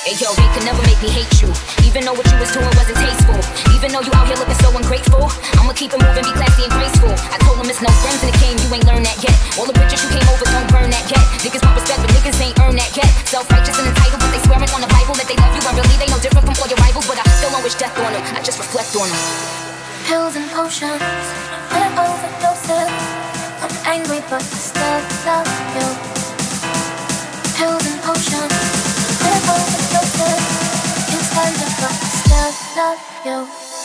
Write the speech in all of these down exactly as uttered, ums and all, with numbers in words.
Hey yo, they could never make me hate you. Even though what you was doing wasn't tasteful. Even though you out here looking so ungrateful. I'ma keep it moving, be classy and graceful. I told them it's no friends in the game, you ain't learned that yet. All the bridges you came over, don't burn that yet. Niggas want respect, but niggas ain't earned that yet. Self-righteous and entitled, but they swearing on the Bible that they love you. But really they no different from all your rivals. But I still don't wish death on them, I just reflect on them. Pills and potions, and overdoses. I'm angry but I still love you. Pills and potions, and overdoses. Can't stand it but I still love you.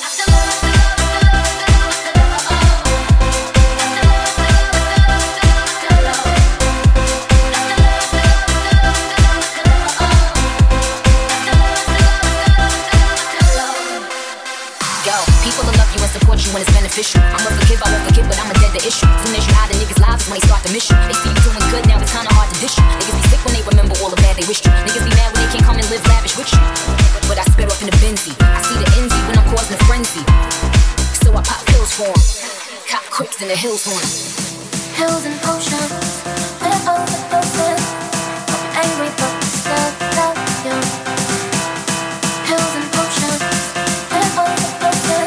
Support you when it's beneficial. I'ma forgive, I won't forget, but I'ma dead the issue. Soon as you out of niggas' lives is when they start to miss you. They see you doing good, now it's kinda hard to dish you. Niggas be sick when they remember all the bad they wished you. Niggas be mad when they can't come and live lavish with you. But I spit off in the Benzie. I see the envy when I'm causing a frenzy. So I pop pills for 'em. Cop crooks in the hills on 'em. Pills and potions, and overdoses. I'm angry but I still love you. Pills and potions, and overdoses.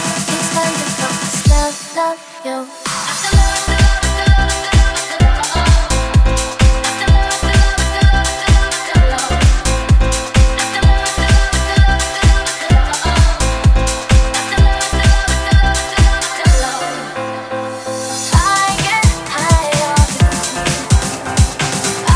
Love you. I get high off you.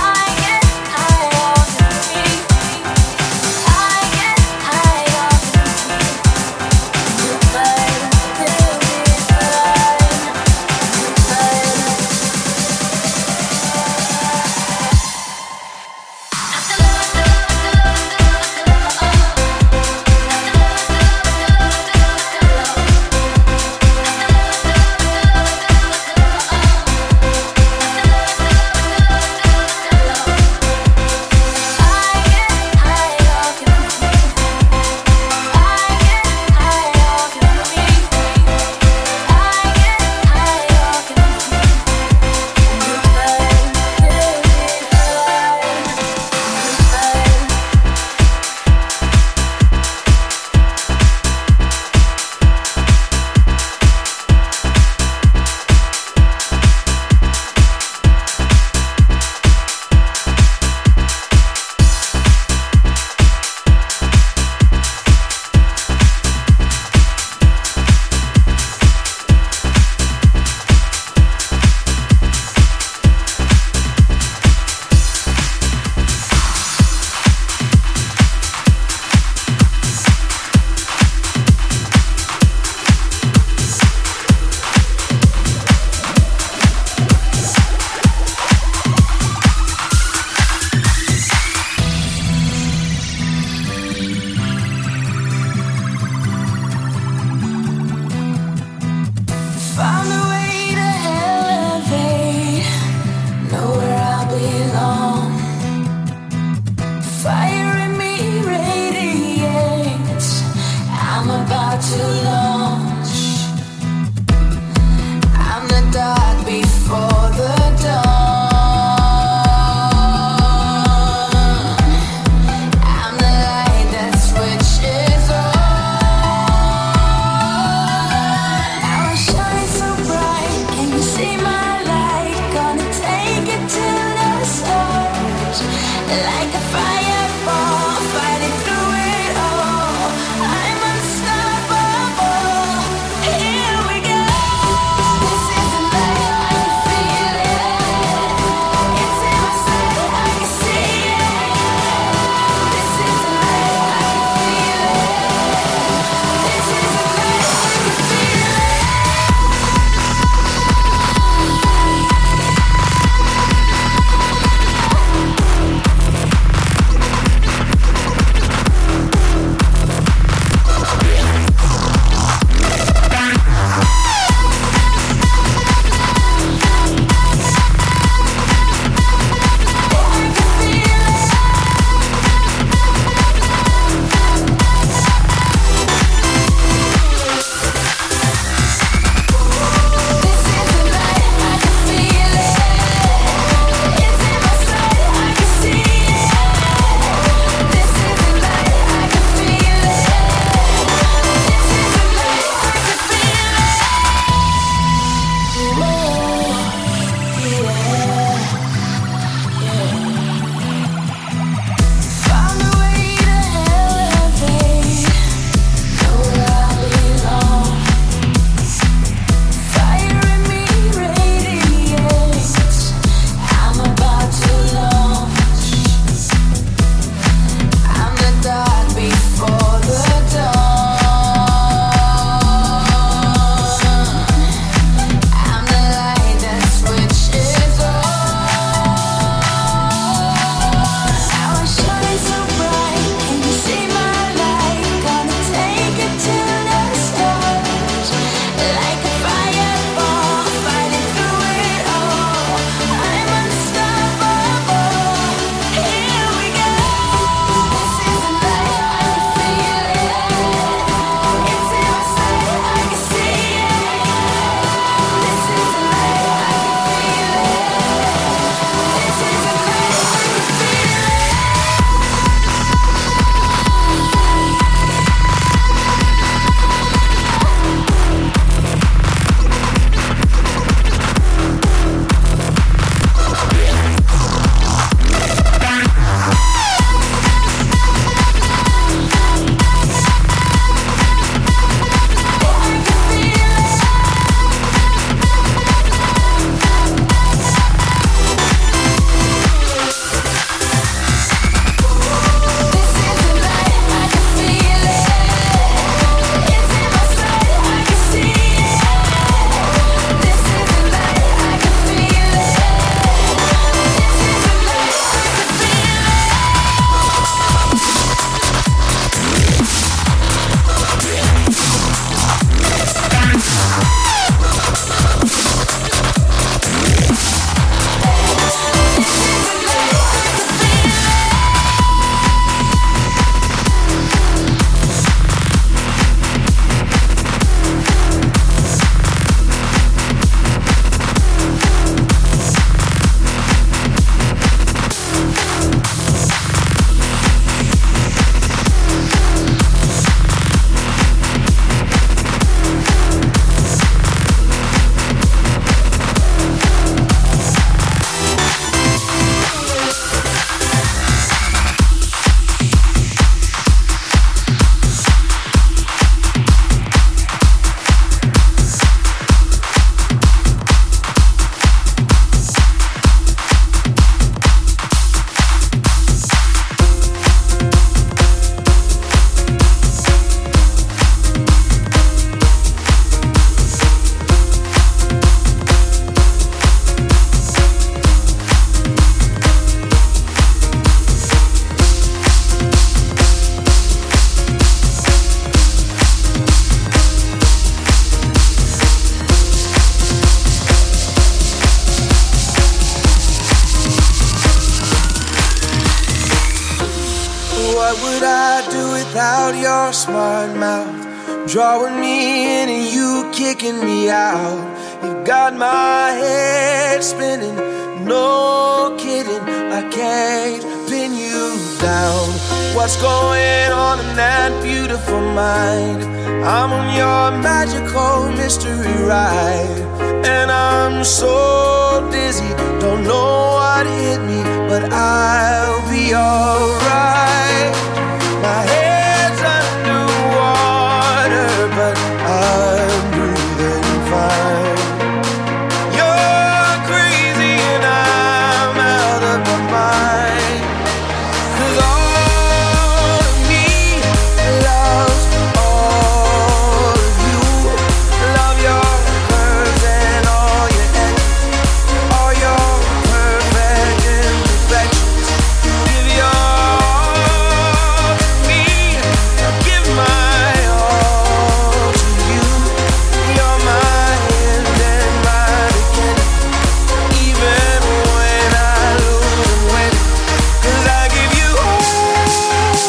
What would I do without your smart mouth? Drawing me in and you kicking me out. You got my head spinning, no kidding, I can't pin you down. What's going on in that beautiful mind? I'm on your magical mystery ride, and I'm so dizzy, don't know what hit me, but I'll be alright. My head's underwater, but I'm breathing fine. You're crazy and I'm out of my mind. 'Cause all of me loves all of you. Love your curves and all your edges, all your perfect imperfections. Give your all to me, I give my all to you. You're my end and my beginning, even when I lose and win. 'Cause I give you all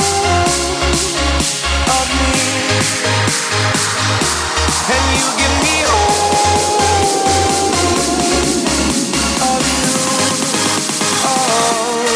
of me, and you give me all of you. Oh.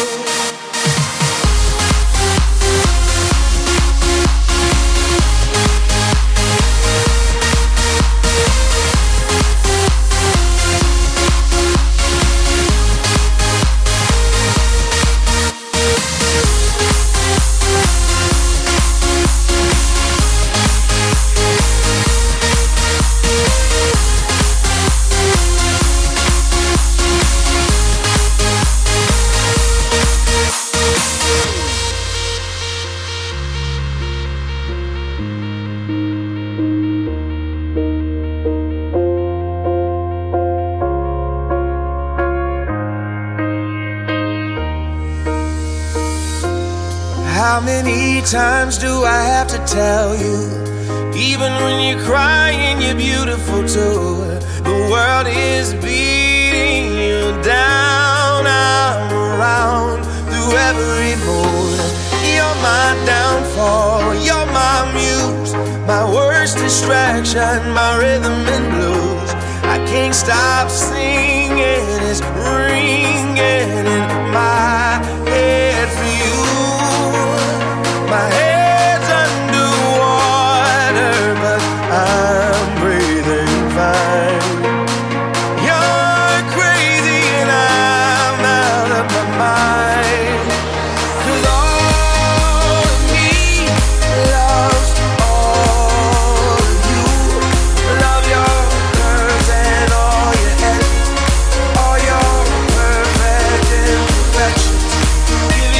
How many times do I have to tell you? Even when you're crying, you're beautiful too. The world is beating you down. I'm around through every mood. You're my downfall, you're my muse, my worst distraction, my rhythm and blues. I can't stop singing, it's ringing in my head for you. My head's underwater, but I'm breathing fine. You're crazy and I'm out of my mind. 'Cause all of me loves all of you. Love your curves and all your edges, all your perfect imperfections. Give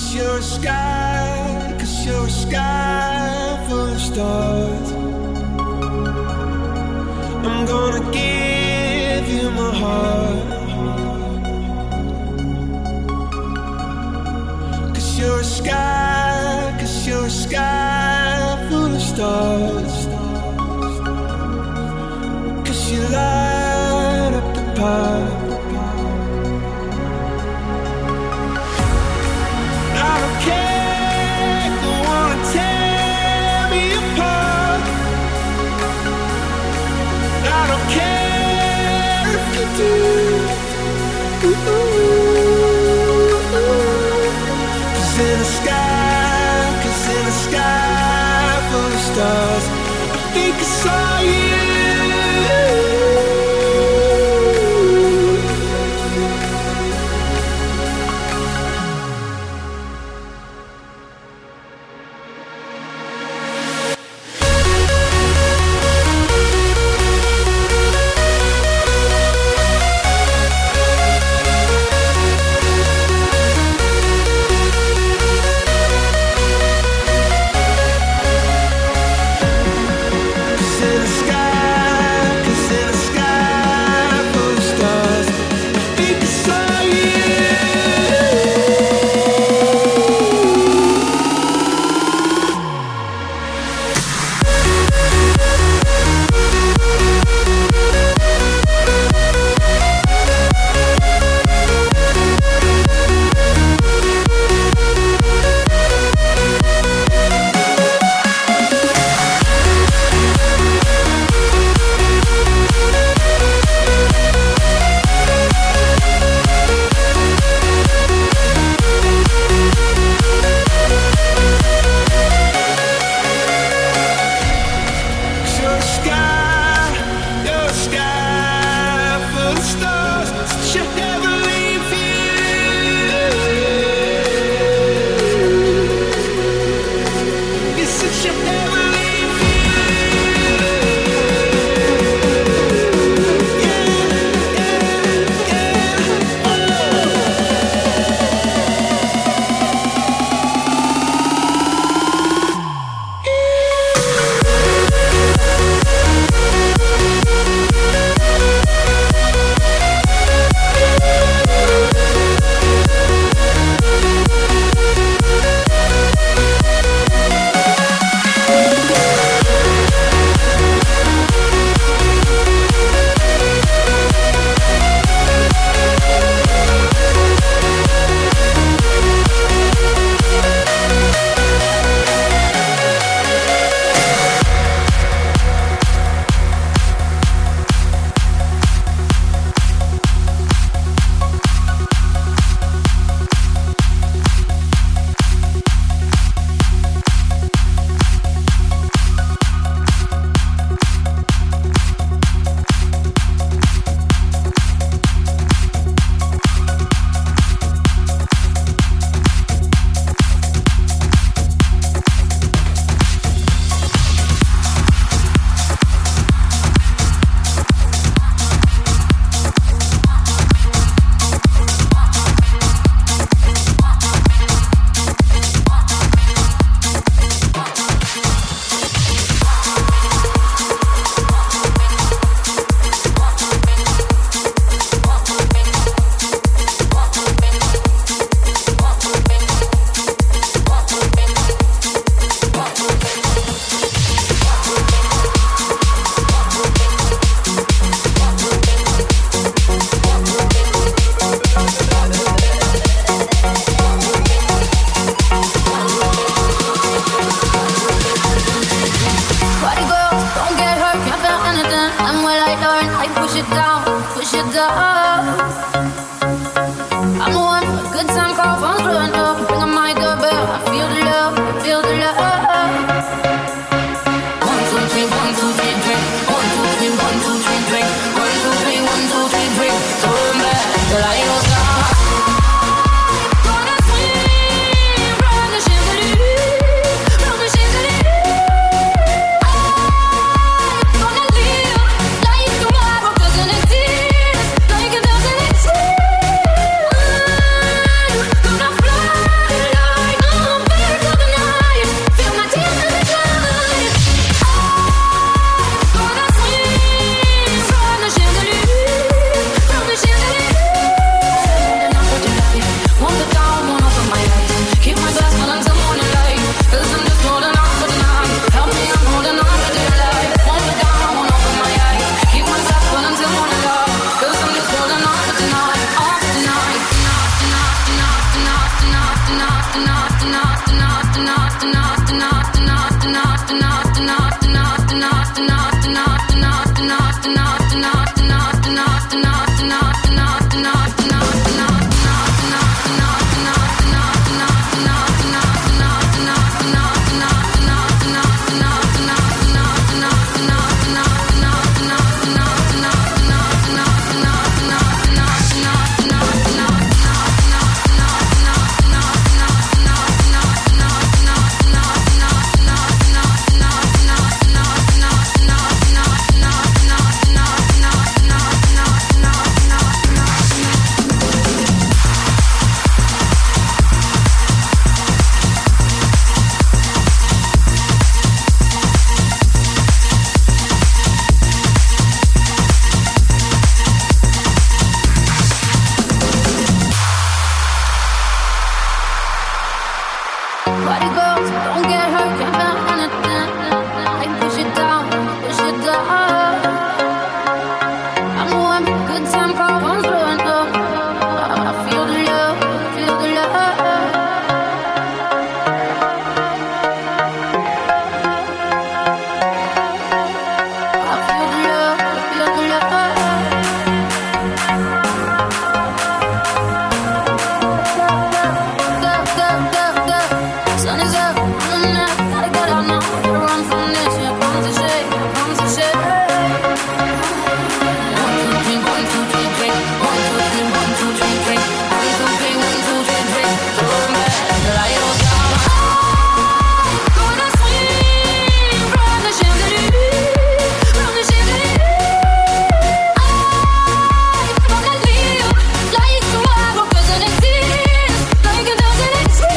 Cause you're a sky, cause you're a sky full of stars. I'm gonna give you my heart. Cause you're a sky, cause you're a sky full of stars. Cause you light up the path. I don't care, don't wanna tear me apart. I don't care if you do. Cause in the sky, cause in the sky full of stars, I think I saw you. In the sky Body goes, don't get hurt, can't feel anything. I push it down, push it down. I know I'm a good time call, comes through and through. I feel the love, feel the love. I feel the love, feel the love. Sun is up, I'm the night, gotta get out now. Gotta run from this, yeah, I promise to shake, I promise to shake. One, two, three, one, two, three, drink. One, two, three, one, two, three, drink. One, two, three, one, two, three, drink. Throw them back, the light goes down. I'm gonna swing from the chandelier, from the chandelier. I'm gonna live like tomorrow doesn't exist, like it doesn't exist.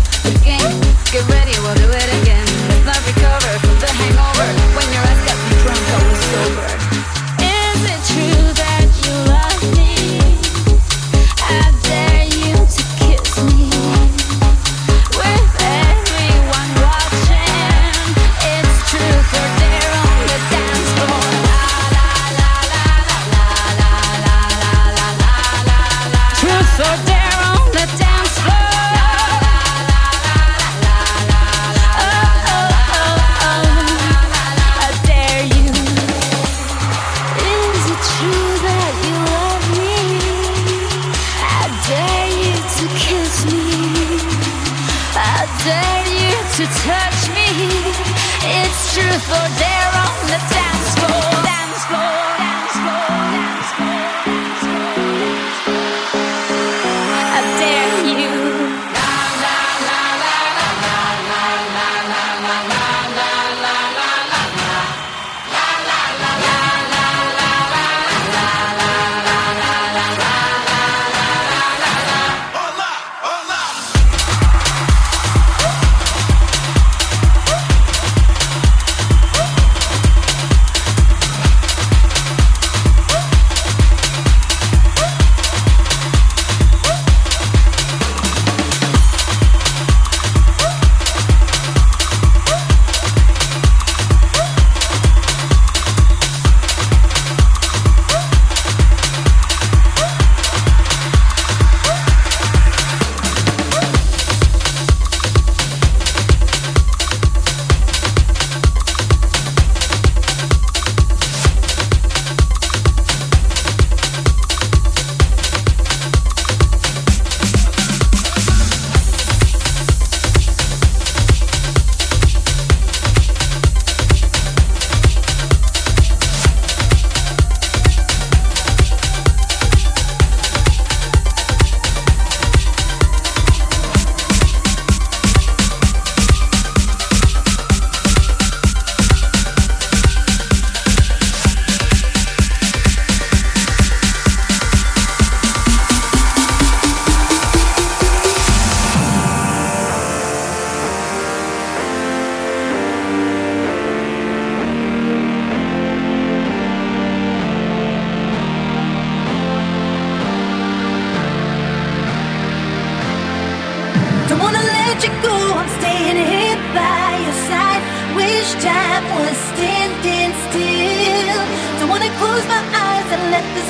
Get ready, we'll do it again. Let's not recover from the hangover when your eyes got me drunk.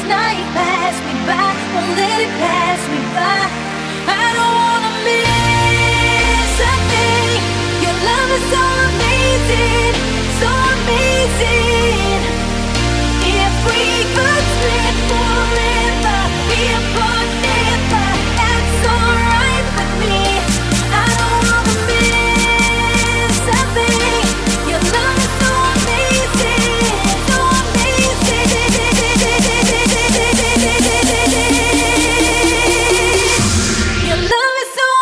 night pass me by, won't let it pass me by. I don't wanna miss a thing. Your love is so amazing, so amazing. If we could split forever, be apart never, that's alright with me. I don't wanna miss a thing. Your love is so amazing, so amazing. Your love is so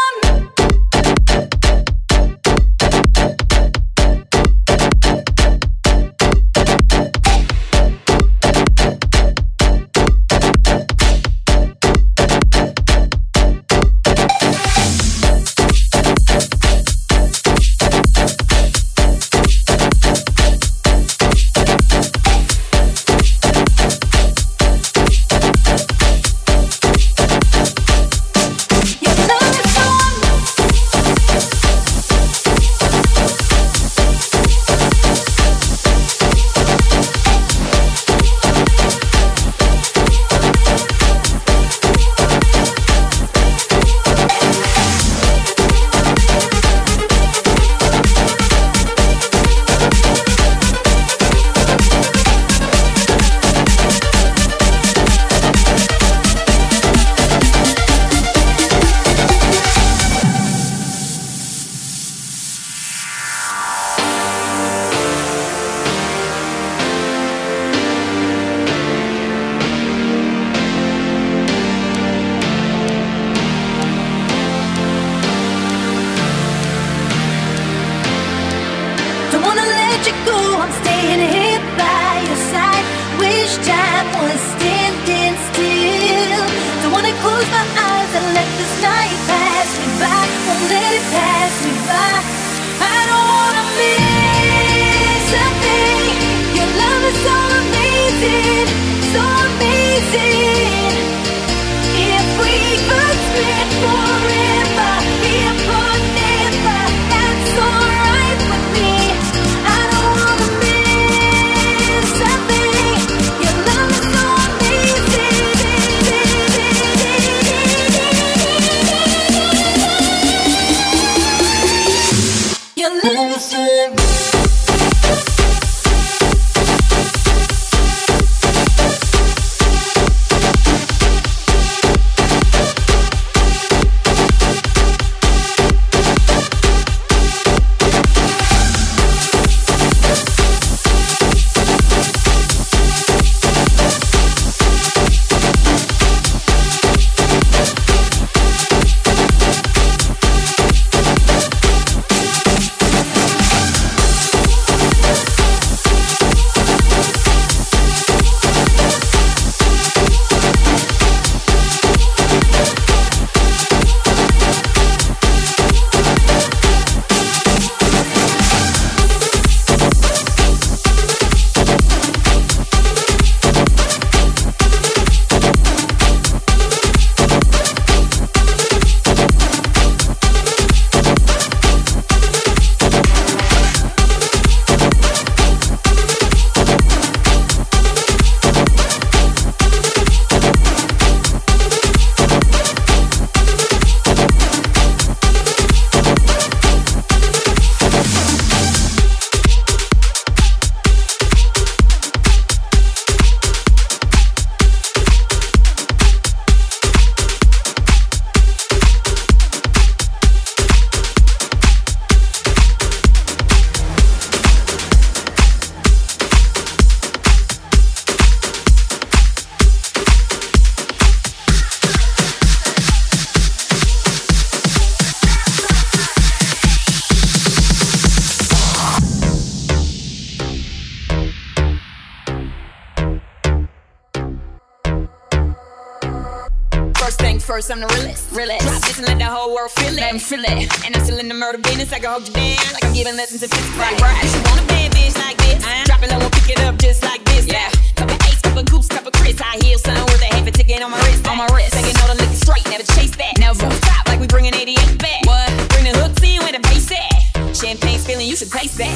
first, I'm the realest. realest. Drop this and let the whole world feel it. Let 'em feel it. And I'm still in the murder business. I can hold you down like I'm giving lessons to physics. Right, right. You want a bad bitch like this? Uh-huh. Drop it low and pick it up just like this. Yeah. Couple ace, couple goose, couple Chris. High heels, son, worth a half a ticket on my wrist. On my wrist. Taking all the liquor straight, never chase that. Never stop like we bringing eighty-eight back. What? Bring the hooks in with the bass at. Champagne spilling, you should taste that.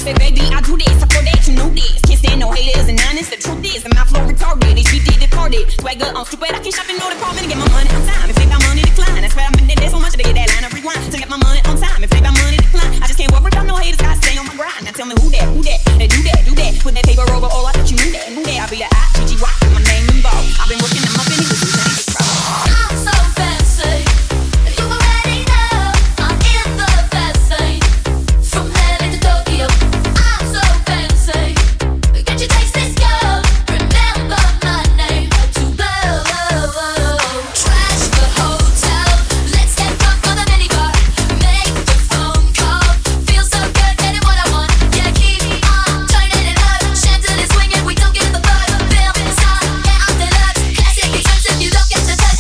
said, baby, I do this, I thought that you knew this. Can't stand no haters and honest, the truth is, my flow retarded, and she did departed. Swagger on stupid, I can't shop in no department and get my money on time. If they got money, decline. That's why I'm in there so much to get that line of rewind. To get my money on time, if they got money, decline. I just can't worry about no haters, gotta stay on my grind. Now tell me who that, who that, they do that, do that. Put that paper over, oh, I thought you knew that, knew that. I'll be the I G G Y, my name involved. I've been working, I'm up in it, with some changes, bro. I'm so fancy. You already know I'm in the fancy. From L A to Tokyo, I'm so fancy. Can't you taste this girl? Remember my name to blow. Trash the hotel. Let's get drunk on the minibar. Make the phone call. Feel so good, getting what I want. Yeah, keep on turning it up. Chandelier swinging, we don't give a fuck. Film inside, yeah, I'm deluxe. Classic expensive, you don't get the touch.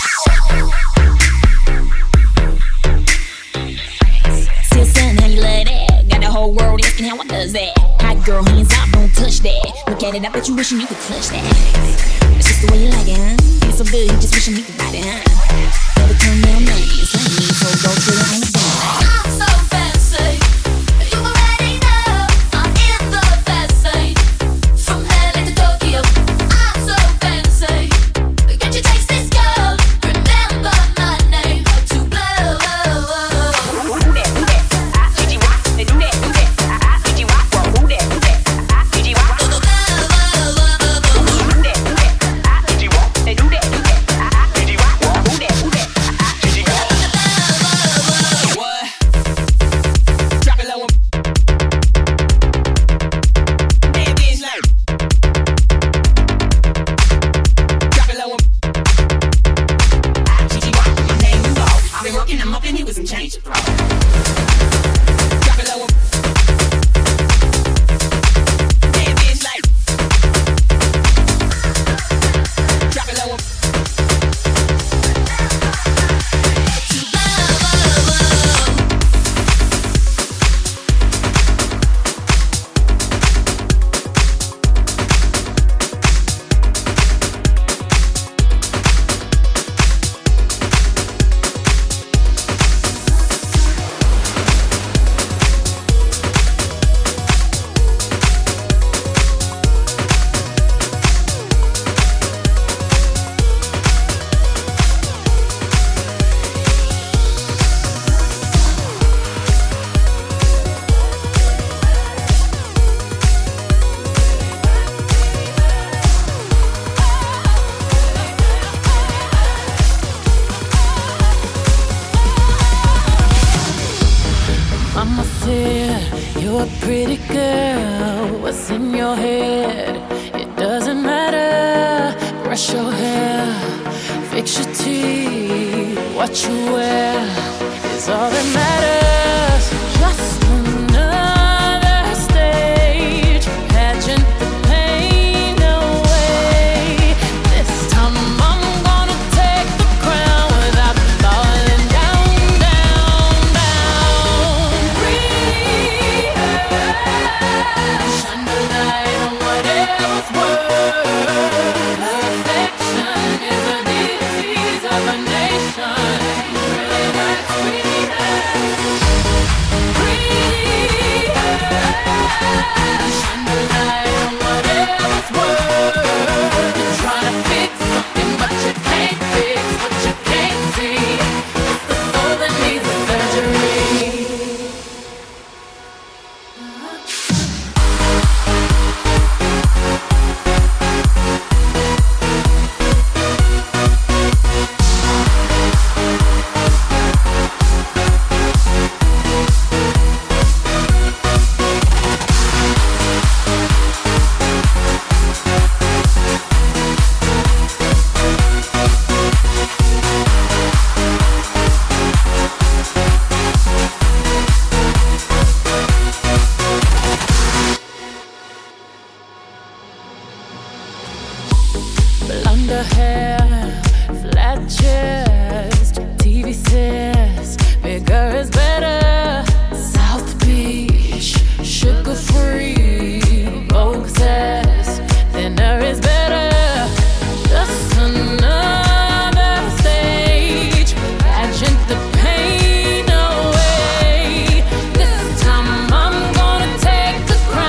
Still son, how you love that? Got the whole world asking how I does that. Hot girl, hands up, don't touch that. Look at it, I bet you wishing you could clutch that. It's just the way you like it, huh? It's so good, you just wishing you could ride it, huh? Never turn down money, it's like me, so go to the on the thing. I'm so fancy. You already know I'm in the fancy. From L A to Tokyo, I'm so fancy. Can't you taste this girl? Remember my name to blow. Who that, who that, I G G Y, they do that, do that, I G G Y, who that, who that, I G G Y, who that, who that, I G G Y, they do that, do that, I G G Y, who that, who that, I G G Y. What? Drop it low. Bad bitch like. Drop it low. I G G Y, my name involved. I've been working, I'm up in here with some change to throw. Drop it low. Bad bitch like. Drop it low. Mama said, you're a pretty girl. What's in your head? It doesn't matter. Brush your hair, fix your teeth. What you wear is all that matters. Just another stage, pageant the pain away. This time I'm gonna take the crown without falling down, down, down. Breathe, shine the light on whatever's worth. Perfection is a disease of a nation. Really hurts, breathe, breathe, shine the light on whatever's worth. You're trying to fix something, but you can't fix what you can't see. It's the soul that needs a surgery. Blonde hair, flat chest, T V says bigger is better. South Beach, sugar free, Vogue says thinner is better. Just another stage, pageant the pain away. This time I'm gonna take the crown.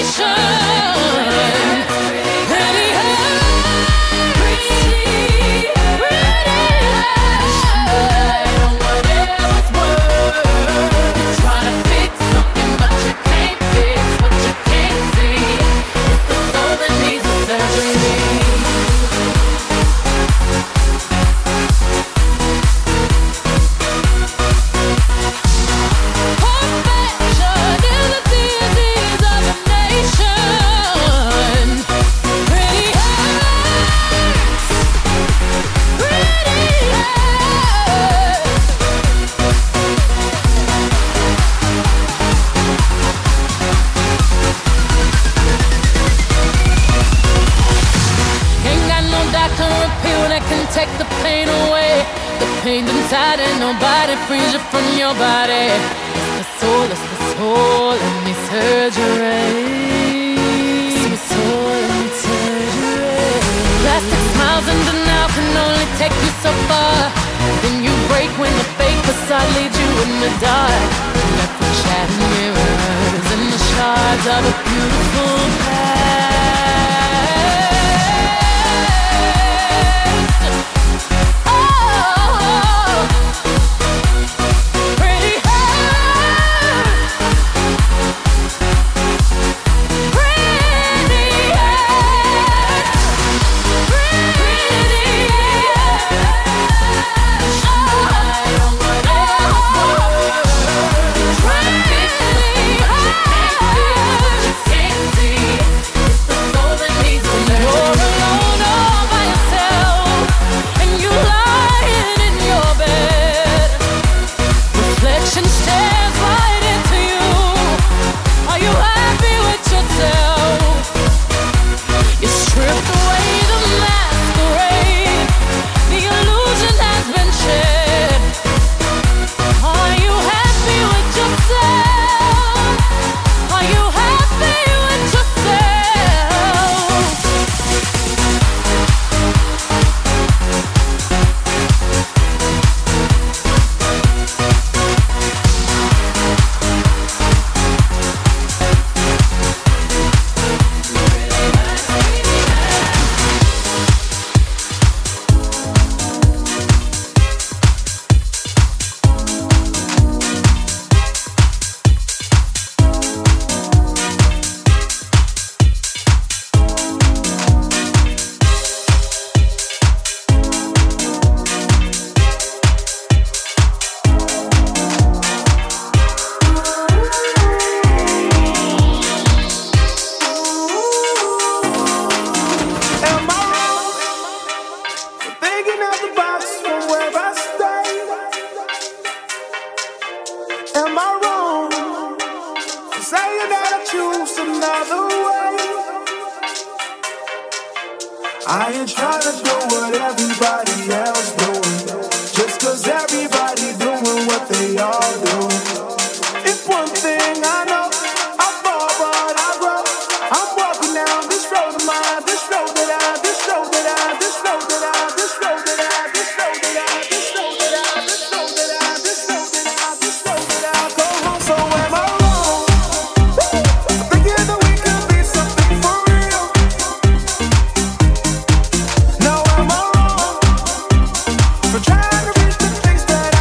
Trying to reach the things that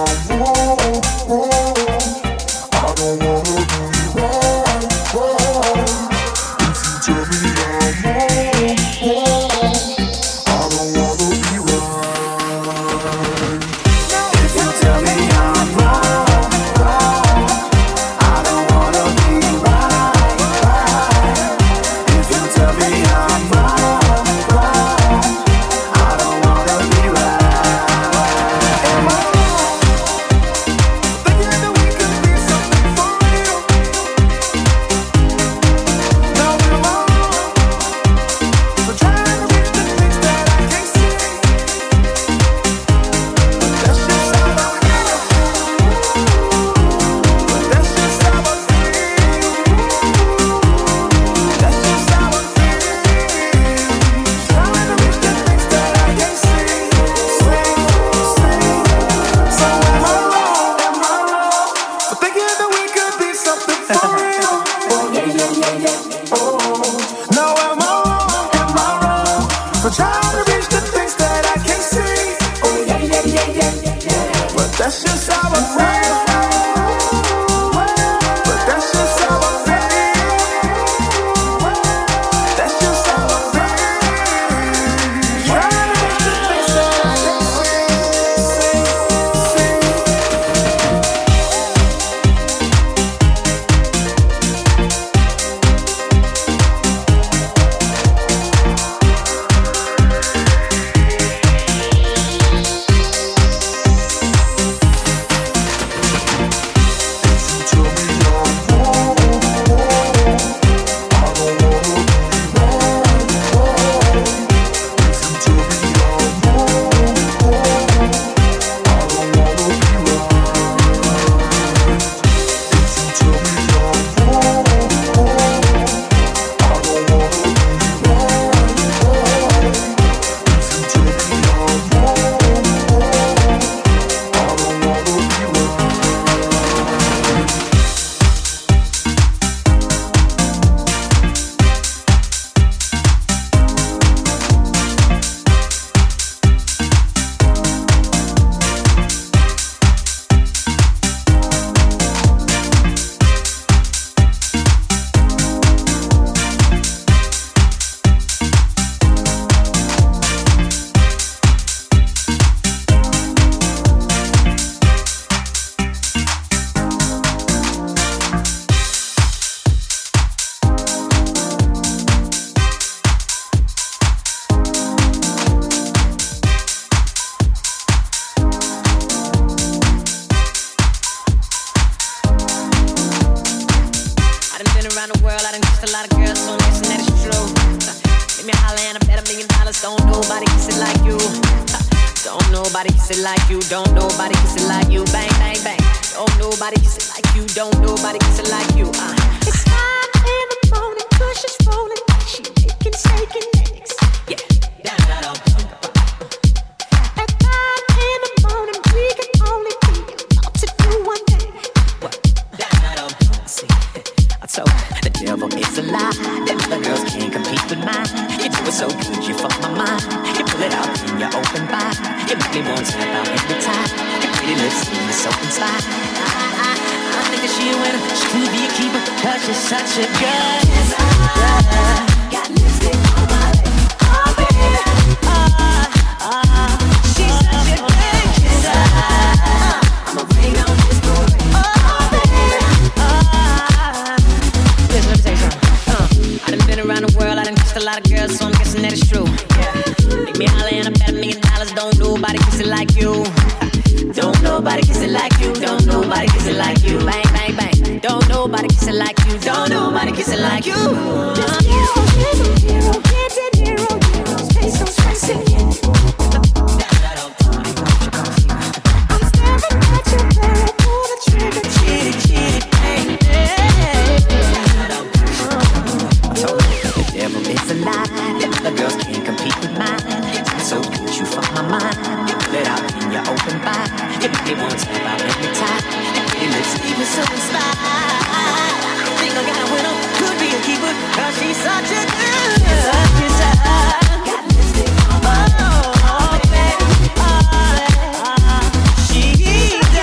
Got lipstick on my lip. Oh, baby. Oh, she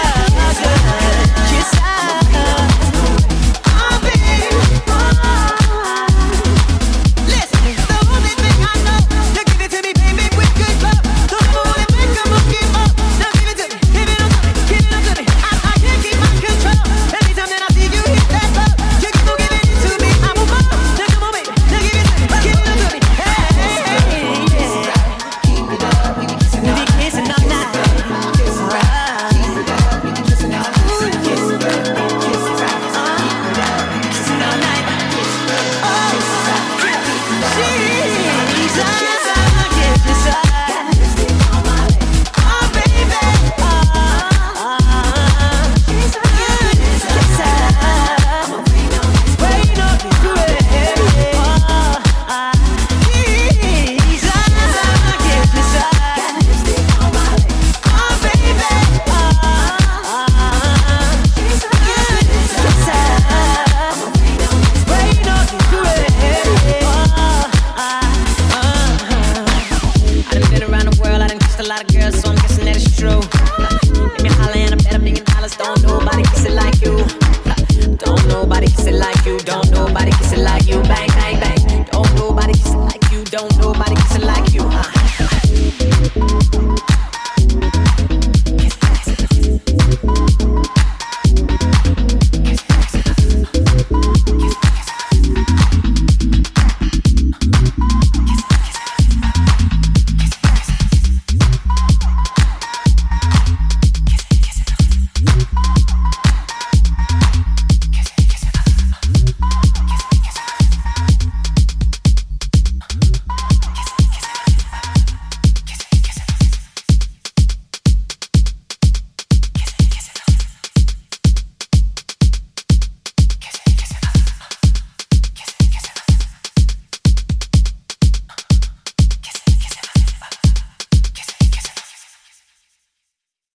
lot of girls, so